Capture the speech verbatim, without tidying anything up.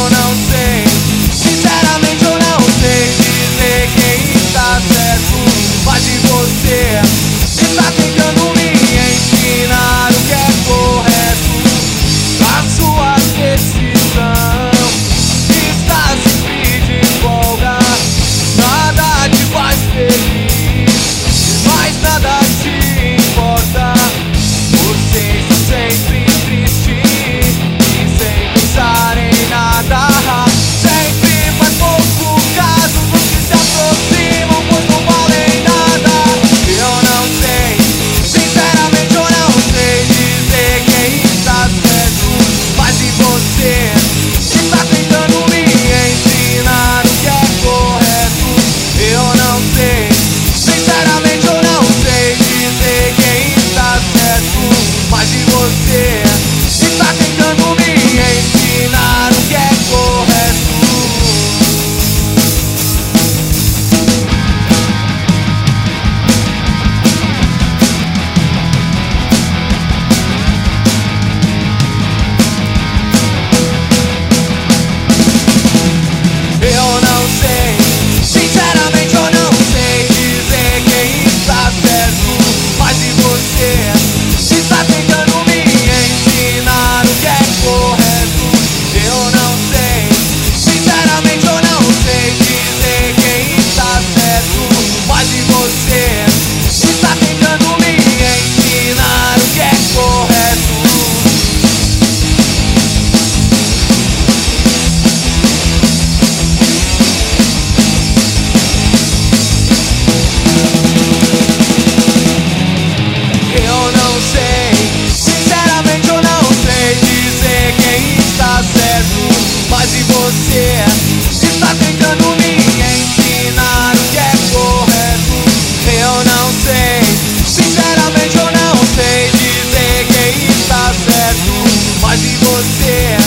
Eu não sei, sinceramente eu não sei dizer quem está certo, mas se você está tentando me ensinar o que é correto, a sua decisão está sempre de folga. Nada te faz feliz, mas nada te importa. Você está sempre triste e sem pensar em nada. Sempre faz pouco caso dos que se aproximam, pois não valem nada. Eu não sei, sinceramente eu não sei dizer quem está certo, mas se você está tentando me ensinar o que é correto, eu não sei, sinceramente eu não sei dizer quem está certo, mas se você está tentando me ensinar o que é correto. Eu não sei, sinceramente eu não sei dizer quem está certo, mas se você está tentando me ensinar o que é correto, eu não sei, sinceramente eu não sei dizer quem está certo, mas se você está tentando me ensinar o que é correto. Eu não sei, sinceramente eu não sei dizer quem está certo, mas se você está tentando me ensinar o que é correto, eu não sei, sinceramente eu não sei dizer quem está certo, mas se você